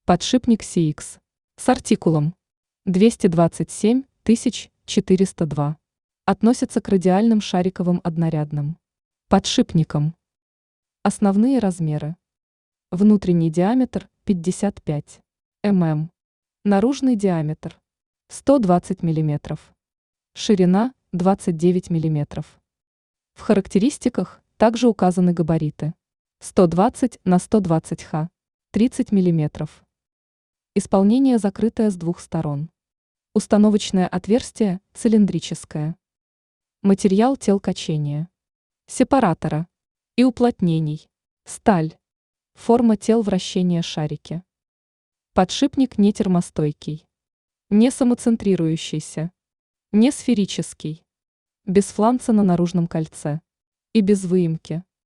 Подшипник CX с артикулом 227402 относится к радиальным шариковым однорядным подшипникам. Основные размеры. Внутренний диаметр 55 мм, наружный диаметр 120 мм, ширина 29 мм. В характеристиках также указаны габариты 120 на 120 х, 30 мм. Исполнение закрытое с двух сторон. Установочное отверстие цилиндрическое. Материал тел качения. Сепаратора и уплотнений. Сталь. Форма тел вращения шарики. Подшипник не термостойкий. Не самоцентрирующийся. Не сферический. Без фланца на наружном кольце. И без выемки.